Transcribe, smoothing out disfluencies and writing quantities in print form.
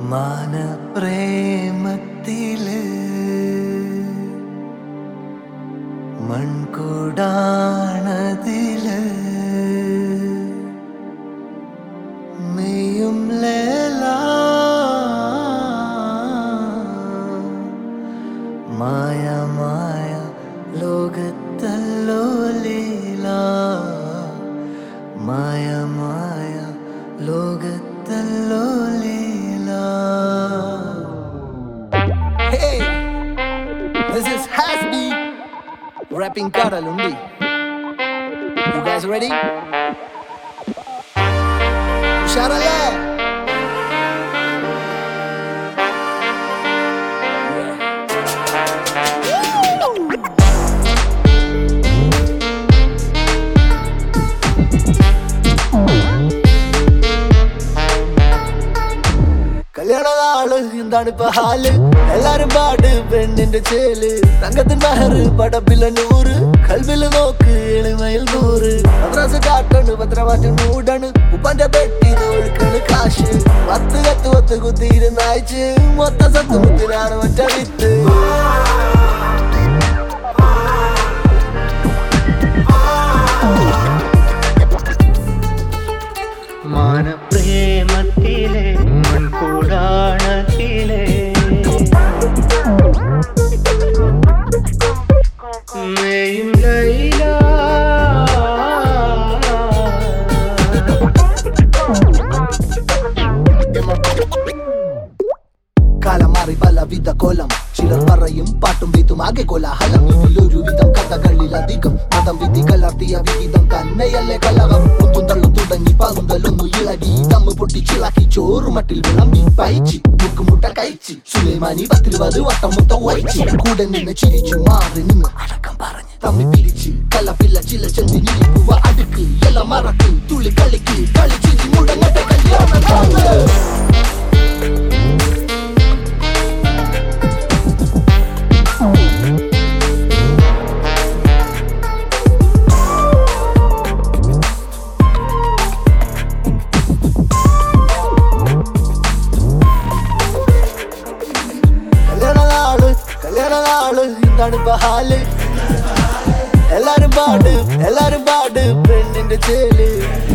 മാനപ്രേമത്തില് മൺകൂടാണതില് മെയ്യും ലേല Maya Maya ലോകത്തല്ലോ Leela Maya Maya ലോകത്തല്ലോ Leela. Hey, this is Hasbi rapping Karalundi. You guys ready? Sharale. കല്യാണനാള് എന്താണിപ്പ ഹാല് എല്ലാരും പാട് പെണ്ണിന്റെ ചേല് തങ്കത്തിൻ മഹറ് പടപ്പില 100 കൽവില് നോക്ക് എളിമയിൽ 100 മദ്രാസ് കാട്ടണ് പത്രമാറ്റം മൂടണ് ഉപ്പന്റെ പെട്ടി ഒഴുക്കണ് കാശ് 10 കത്ത് കുത്തിയിരുന്നയച്ച് മൊത്ത സത്ത് മുത്തിനാണ് ഒറ്റ വിത്ത്. മാനപ്രേമത്തിലെ മൺകൂടാണത്തിലെ മെയ്യും ലൈല കാലം മാറി പലവിധ കോലം ചിലർ പറയും പാട്ടും വീത്തും ആകെ കോലാഹലം ഇതിലൊരു വിധം കഥകളിലധികം മതം വിധി കലർത്തിയ വിഹിതം തന്നെയല്ലേ കലകം ഒന്നും തള്ളും തുടങ്ങി പകുന്തലൊന്നു ഇളകി തമ്മ് പൊട്ടിച്ചിളക്കി ചോറ് മട്ടിൽ വിളമ്പി പയച്ചി മുക്കുമുട്ട കഴിച്ച് സുലൈമാനി 10-20 വട്ടം മൊത്തം വഹിച്ച് കൂടെ നിന്ന് ചിരിച്ചു മാറി നിന്ന് അടക്കം പറഞ്ഞ് തമ്മി പിരിച്ച് കലപ്പില്ല ചില ചെന്തിരിപ്പുവ അടുക്ക് എല്ലാം മറക്ക് തുള്ളി കളിക്ക് കളിച്ചിരി മുടങ്ങട്ടെ കല്യാണം. കല്യാണനാള് എന്താണിപ്പ ഹാല് എല്ലാരും പാട് പെണ്ണിന്റെ ചേല്